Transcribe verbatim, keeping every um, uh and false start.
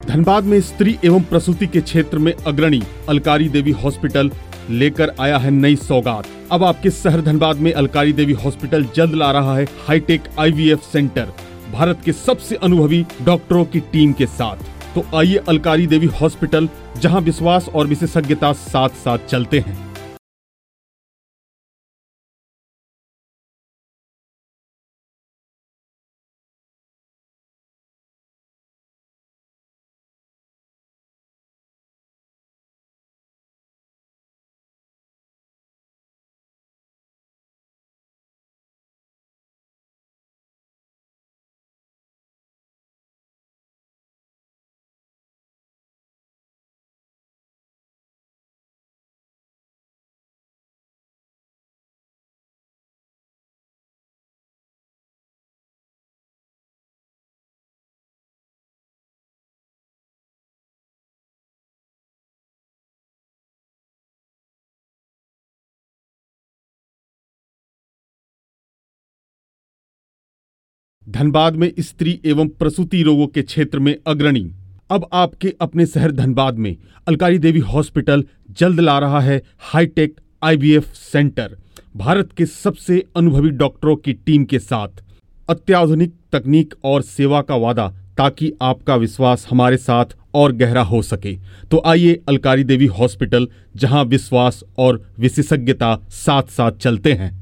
धनबाद में स्त्री एवं प्रसूति के क्षेत्र में अग्रणी अलकारी देवी हॉस्पिटल लेकर आया है नई सौगात। अब आपके शहर धनबाद में अलकारी देवी हॉस्पिटल जल्द ला रहा है हाईटेक आईवीएफ सेंटर, भारत के सबसे अनुभवी डॉक्टरों की टीम के साथ। तो आइए अलकारी देवी हॉस्पिटल, जहां विश्वास और विशेषज्ञता साथ साथ चलते हैं। धनबाद में स्त्री एवं प्रसूति रोगों के क्षेत्र में अग्रणी। अब आपके अपने शहर धनबाद में अलकारी देवी हॉस्पिटल जल्द ला रहा है हाईटेक आईवीएफ सेंटर, भारत के सबसे अनुभवी डॉक्टरों की टीम के साथ। अत्याधुनिक तकनीक और सेवा का वादा, ताकि आपका विश्वास हमारे साथ और गहरा हो सके। तो आइए अलकारी देवी हॉस्पिटल, जहां विश्वास और विशेषज्ञता साथ साथ चलते हैं।